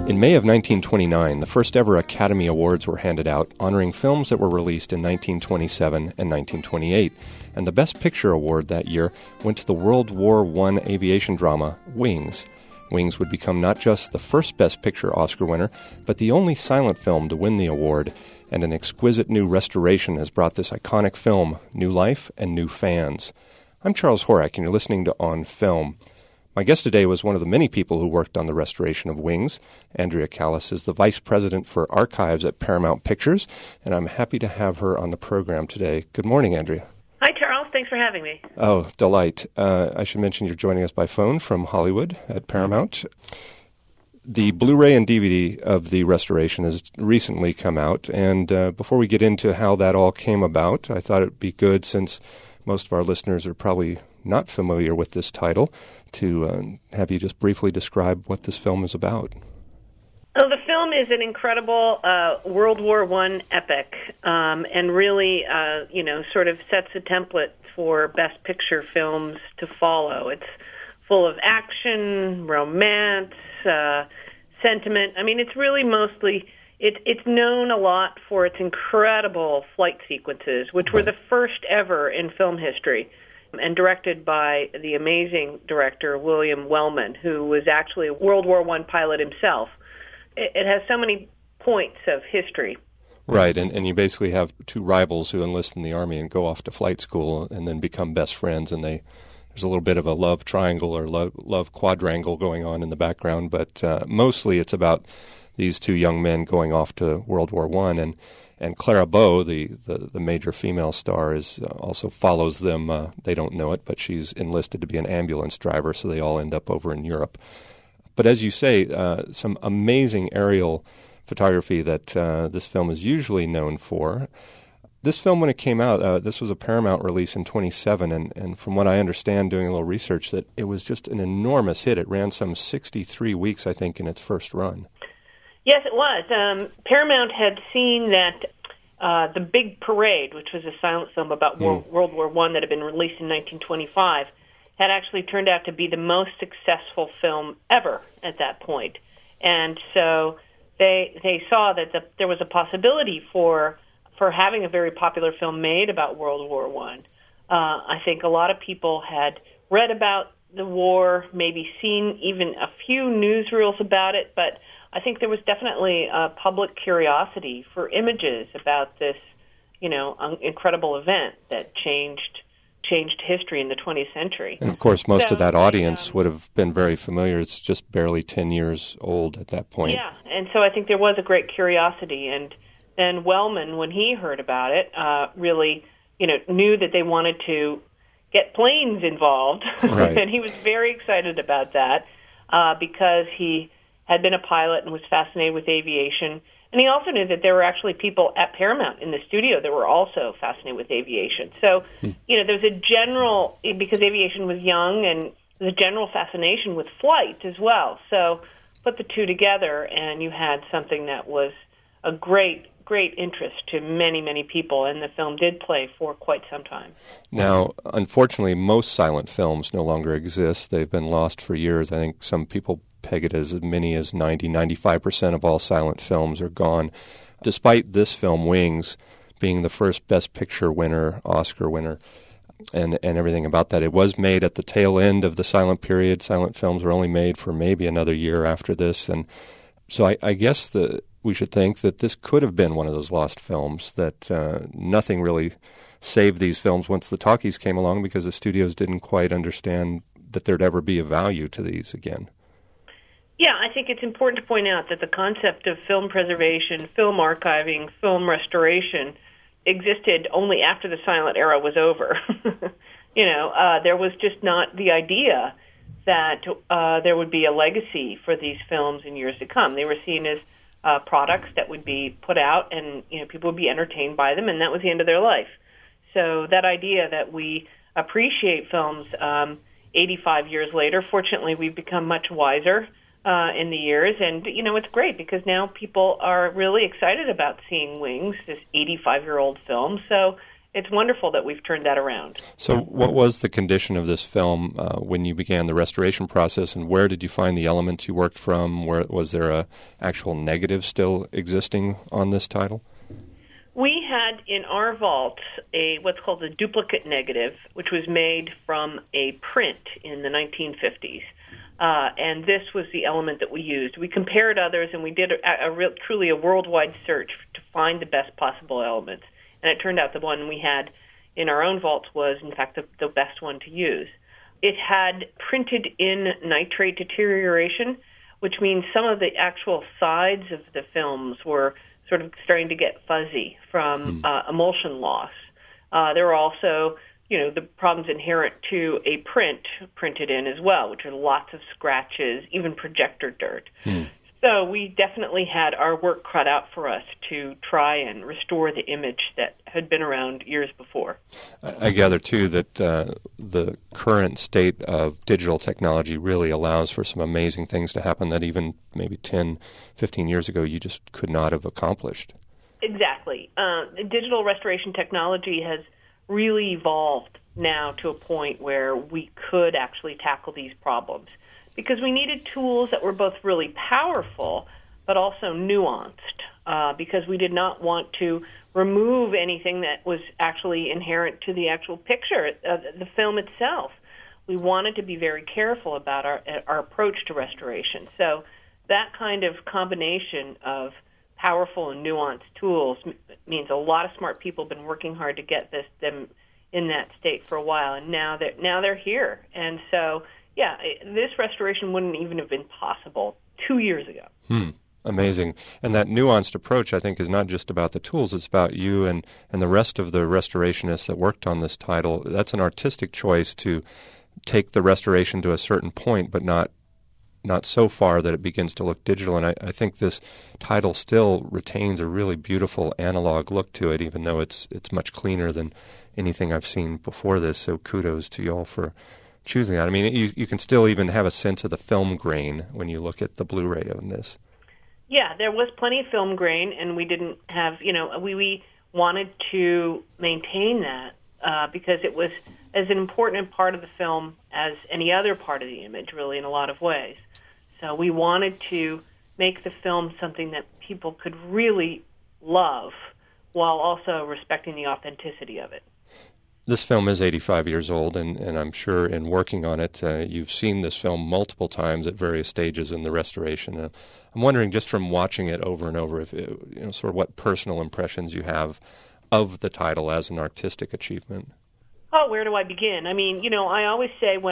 In May of 1929, the first ever Academy Awards were handed out, honoring films that were released in 1927 and 1928. And the Best Picture award that year went to the World War I aviation drama, Wings. Wings would become not just the first Best Picture Oscar winner, but the only silent film to win the award, and an exquisite new restoration has brought this iconic film new life and new fans. I'm Charles Horak, and you're listening to On Film. My guest today was one of the many people who worked on the restoration of Wings. Andrea Callis is the Vice President for Archives at Paramount Pictures, and I'm happy to have her on the program today. Good morning, Andrea. Hi, Charles. Thanks for having me. Oh, delight. I should mention you're joining us by phone from Hollywood at Paramount. The Blu-ray and DVD of the restoration has recently come out, and before we get into how that all came about, I thought it would be good, since most of our listeners are probably not familiar with this title, to have you just briefly describe what this film is about. Oh, the film is an incredible World War I epic, and really, sort of sets a template for Best Picture films to follow. It's full of action, romance, sentiment. I mean, it's really mostly, it's known a lot for its incredible flight sequences, which were the first ever in film history, and directed by the amazing director William Wellman, who was actually a World War I pilot himself. It has so many points of history. Right, and you basically have two rivals who enlist in the Army and go off to flight school and then become best friends, and there's a little bit of a love triangle or love quadrangle going on in the background, but mostly it's about these two young men going off to World War I, and Clara Bow, the major female star, is also follows them. They don't know it, but she's enlisted to be an ambulance driver, so they all end up over in Europe. But as you say, some amazing aerial photography that this film is usually known for. This film, when it came out, this was a Paramount release in 1927, and from what I understand, doing a little research, that it was just an enormous hit. It ran some 63 weeks, I think, in its first run. Yes, it was. Paramount had seen that The Big Parade, which was a silent film about World War I that had been released in 1925, had actually turned out to be the most successful film ever at that point. And so they saw that there was a possibility for having a very popular film made about World War I. I think a lot of people had read about the war, maybe seen even a few newsreels about it, but I think there was definitely a public curiosity for images about this, incredible event that changed history in the 20th century. And of course, most of that audience would have been very familiar. It's just barely 10 years old at that point. Yeah, and so I think there was a great curiosity. And then Wellman, when he heard about it, really, knew that they wanted to get planes involved. Right. And he was very excited about that because he had been a pilot and was fascinated with aviation. And he also knew that there were actually people at Paramount in the studio that were also fascinated with aviation. So, there's a general, because aviation was young, and there's a general fascination with flight as well. So put the two together, and you had something that was a great interest to many, many people, and the film did play for quite some time. Now, unfortunately, most silent films no longer exist. They've been lost for years. I think some people peg it as many as 95% of all silent films are gone. Despite this film, Wings, being the first Best Picture winner, Oscar winner, and everything about that, it was made at the tail end of the silent period. Silent films were only made for maybe another year after this. And so I guess we should think that this could have been one of those lost films, that nothing really saved these films once the talkies came along, because the studios didn't quite understand that there'd ever be a value to these again. Yeah, I think it's important to point out that the concept of film preservation, film archiving, film restoration existed only after the silent era was over. There was just not the idea that there would be a legacy for these films in years to come. They were seen as products that would be put out, and people would be entertained by them, and that was the end of their life. So that idea that we appreciate films 85 years later, fortunately, we've become much wiser in the years, and it's great because now people are really excited about seeing Wings, this 85-year-old film. So it's wonderful that we've turned that around. So what was the condition of this film when you began the restoration process, and where did you find the elements you worked from? Was there a actual negative still existing on this title? We had in our vault what's called a duplicate negative, which was made from a print in the 1950s. And this was the element that we used. We compared others, and we did truly a worldwide search to find the best possible elements. And it turned out the one we had in our own vaults was, in fact, the best one to use. It had printed-in nitrate deterioration, which means some of the actual sides of the films were sort of starting to get fuzzy from emulsion loss. There were also, the problems inherent to a printed in as well, which are lots of scratches, even projector dirt. So we definitely had our work cut out for us to try and restore the image that had been around years before. I gather, too, that the current state of digital technology really allows for some amazing things to happen that even maybe 10, 15 years ago you just could not have accomplished. Exactly. Digital restoration technology has really evolved now to a point where we could actually tackle these problems, because we needed tools that were both really powerful but also nuanced, because we did not want to remove anything that was actually inherent to the actual picture, the film itself. We wanted to be very careful about our approach to restoration. So that kind of combination of powerful and nuanced tools means a lot of smart people have been working hard to get them in that state for a while, and now they're here. And so, yeah, this restoration wouldn't even have been possible 2 years ago. Amazing. And that nuanced approach, I think, is not just about the tools. It's about you and the rest of the restorationists that worked on this title. That's an artistic choice to take the restoration to a certain point, but not so far that it begins to look digital. And I think this title still retains a really beautiful analog look to it, even though it's much cleaner than anything I've seen before this. So kudos to you all for choosing that. I mean, you can still even have a sense of the film grain when you look at the Blu-ray on this. Yeah, there was plenty of film grain, and we didn't have, we wanted to maintain that because it was as an important part of the film as any other part of the image, really, in a lot of ways. So we wanted to make the film something that people could really love while also respecting the authenticity of it. This film is 85 years old, and I'm sure in working on it, you've seen this film multiple times at various stages in the restoration. I'm wondering, just from watching it over and over, if sort of what personal impressions you have of the title as an artistic achievement. Oh, where do I begin? I mean, I always say when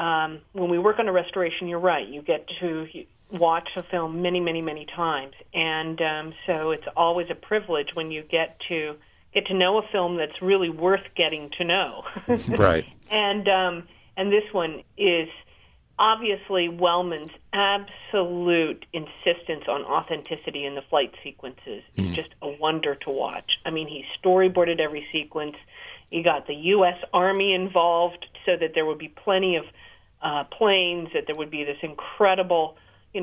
we work on a restoration, you're right. You get to watch a film many, many, many times, and so it's always a privilege when you get to know a film that's really worth getting to know. Right. And this one is obviously Wellman's absolute insistence on authenticity in the flight sequences is just a wonder to watch. I mean, he storyboarded every sequence. He got the U.S. Army involved so that there would be plenty of planes, that there would be this incredible,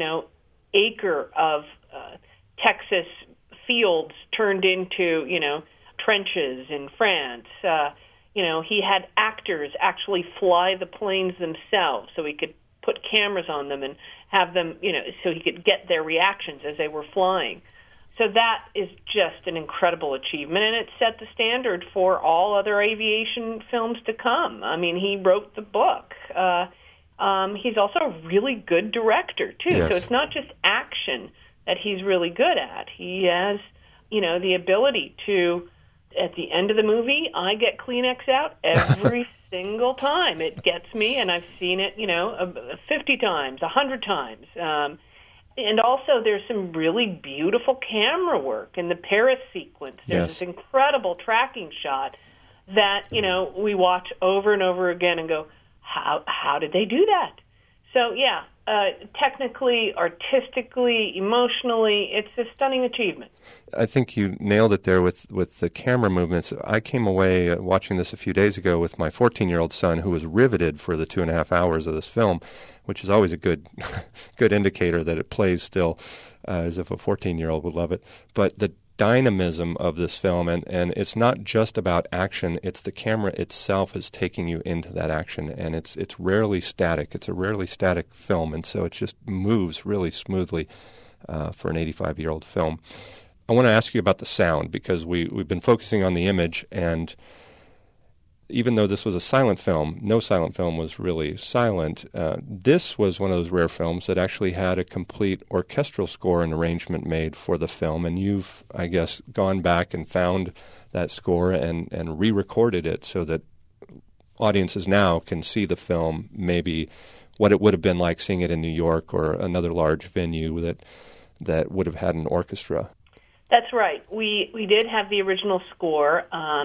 acre of Texas fields turned into, trenches in France. He had actors actually fly the planes themselves so he could put cameras on them and have them, so he could get their reactions as they were flying. So that is just an incredible achievement, and it set the standard for all other aviation films to come. I mean, he wrote the book. He's also a really good director, too. Yes. So it's not just action that he's really good at. He has, the ability to, at the end of the movie, I get Kleenex out every single time. It gets me, and I've seen it, 50 times, 100 times. And also there's some really beautiful camera work in the Paris sequence. There's this incredible tracking shot that, we watch over and over again and go, how did they do that? So, yeah, technically, artistically, emotionally, it's a stunning achievement. I think you nailed it there with the camera movements. I came away watching this a few days ago with my 14-year-old son, who was riveted for the 2.5 hours of this film, which is always a good indicator that it plays still, as if a 14-year-old would love it. But the dynamism of this film, and it's not just about action, it's the camera itself is taking you into that action, and it's rarely static. It's a rarely static film, and so it just moves really smoothly for an 85-year-old film. I want to ask you about the sound, because we've been focusing on the image, and even though this was a silent film, no silent film was really silent. This was one of those rare films that actually had a complete orchestral score and arrangement made for the film, and you've, I guess, gone back and found that score and re-recorded it so that audiences now can see the film maybe what it would have been like seeing it in New York or another large venue that would have had an orchestra. That's right. We did have the original score.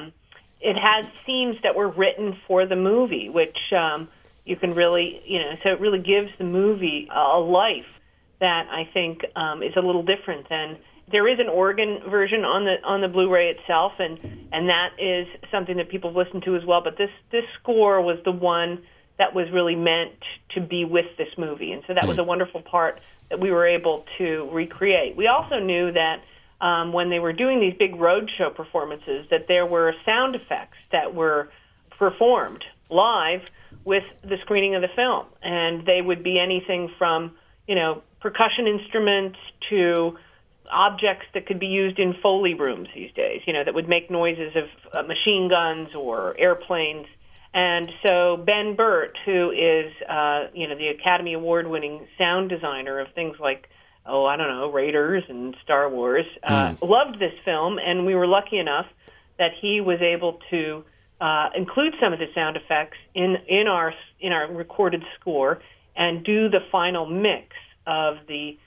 It has themes that were written for the movie, which you can really, so it really gives the movie a life that I think is a little different than. There is an organ version on the Blu-ray itself, and that is something that people listen to as well. But this score was the one that was really meant to be with this movie, and so that was a wonderful part that we were able to recreate. We also knew that when they were doing these big roadshow performances, that there were sound effects that were performed live with the screening of the film, and they would be anything from percussion instruments to objects that could be used in Foley rooms these days, that would make noises of machine guns or airplanes. And so Ben Burtt, who is the Academy Award-winning sound designer of things like Raiders and Star Wars, loved this film, and we were lucky enough that he was able to include some of the sound effects in our recorded score and do the final mix of the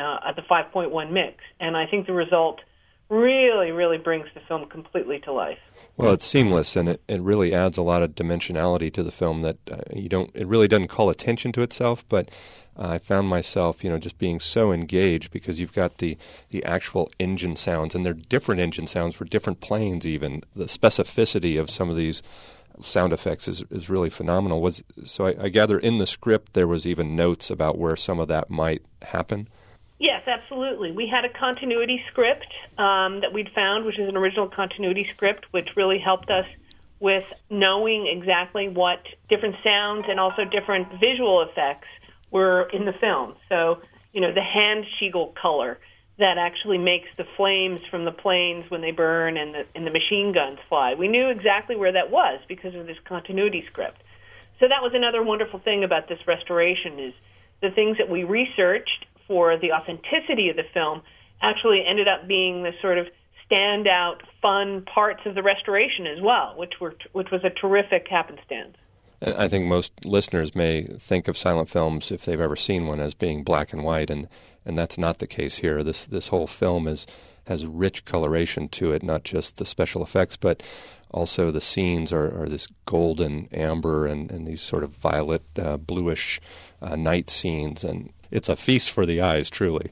5.1 mix. And I think the result really, really brings the film completely to life. Well, it's seamless, and it really adds a lot of dimensionality to the film that it really doesn't call attention to itself, but I found myself, just being so engaged because you've got the actual engine sounds, and they're different engine sounds for different planes even. The specificity of some of these sound effects is really phenomenal. So I gather in the script there was even notes about where some of that might happen? Yes, absolutely. We had a continuity script that we'd found, which is an original continuity script, which really helped us with knowing exactly what different sounds and also different visual effects were in the film. So, the Handschegel color that actually makes the flames from the planes when they burn and the machine guns fly. We knew exactly where that was because of this continuity script. So that was another wonderful thing about this restoration is the things that we researched for the authenticity of the film actually ended up being the sort of standout, fun parts of the restoration as well, which was a terrific happenstance. I think most listeners may think of silent films, if they've ever seen one, as being black and white, and that's not the case here. This whole film has rich coloration to it, not just the special effects, but also the scenes are this golden amber and these sort of violet, bluish night scenes, and it's a feast for the eyes, truly.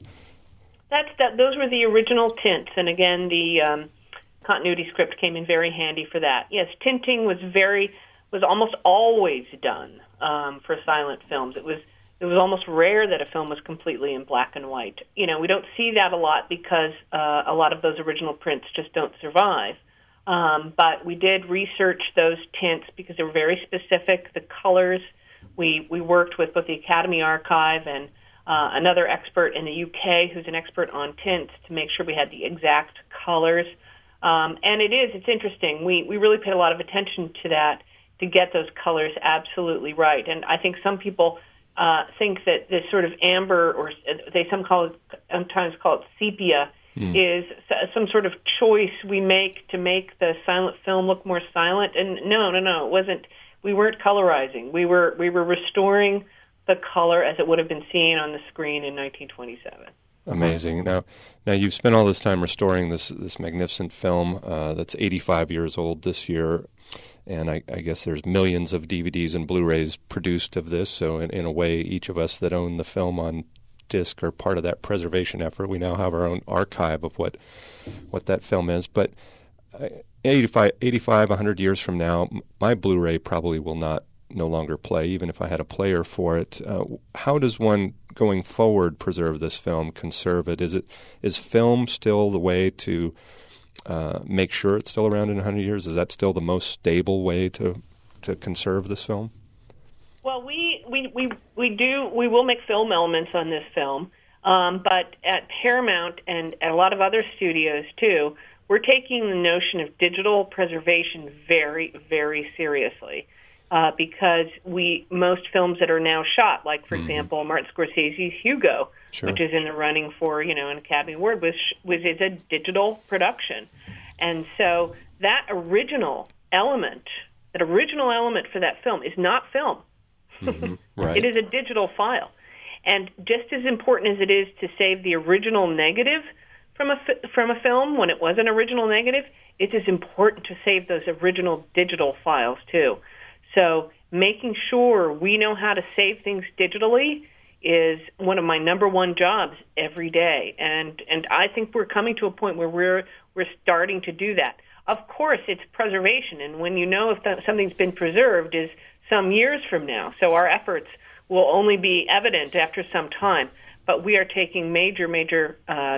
Those were the original tints, and again, the continuity script came in very handy for that. Yes, tinting was almost always done for silent films. It was almost rare that a film was completely in black and white. We don't see that a lot because a lot of those original prints just don't survive. But we did research those tints because they were very specific. The colors, we worked with both the Academy Archive and another expert in the UK who's an expert on tints to make sure we had the exact colors. And it's interesting. We really paid a lot of attention to that to get those colors absolutely right. And I think some people think that this sort of amber, or they sometimes call it sepia, is some sort of choice we make to make the silent film look more silent. And no, it wasn't. We weren't colorizing. We were restoring the color as it would have been seen on the screen in 1927. Amazing. Now you've spent all this time restoring this magnificent film that's 85 years old this year, and I guess there's millions of DVDs and Blu-rays produced of this, so in a way, each of us that own the film on disc are part of that preservation effort. We now have our own archive of what that film is, but 85, 100 years from now, my Blu-ray probably will not no longer play, even if I had a player for it. How does one, going forward, preserve this film, conserve it? Is film still the way to make sure it's still around in 100 years? Is that still the most stable way to conserve this film? Well, we will make film elements on this film, but at Paramount and at a lot of other studios too, we're taking the notion of digital preservation very, very seriously, because most films that are now shot, like for example Martin Scorsese's Hugo, which is in the running for an Academy Award, is a digital production, and so that original element for that film is not film. Right. It is a digital file. And just as important as it is to save the original negative from a film when it was an original negative, it is important to save those original digital files too. So making sure we know how to save things digitally is one of my number one jobs every day. And I think we're coming to a point where we're starting to do that. Of course, it's preservation, and when you know if something's been preserved is some years from now. So our efforts will only be evident after some time. But we are taking making major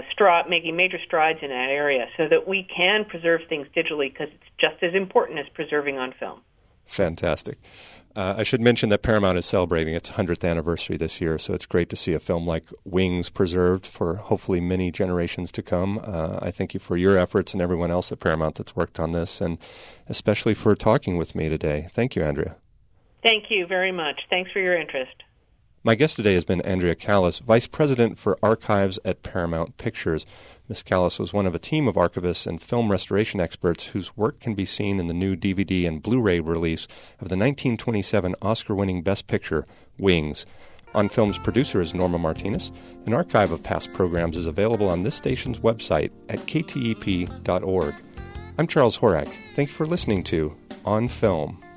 strides in that area so that we can preserve things digitally, because it's just as important as preserving on film. Fantastic. I should mention that Paramount is celebrating its 100th anniversary this year, so it's great to see a film like Wings preserved for hopefully many generations to come. I thank you for your efforts and everyone else at Paramount that's worked on this, and especially for talking with me today. Thank you, Andrea. Thank you very much. Thanks for your interest. My guest today has been Andrea Callis, Vice President for Archives at Paramount Pictures. Ms. Callis was one of a team of archivists and film restoration experts whose work can be seen in the new DVD and Blu-ray release of the 1927 Oscar-winning Best Picture, Wings. On Film's producer is Norma Martinez. An archive of past programs is available on this station's website at ktep.org. I'm Charles Horak. Thanks for listening to On Film.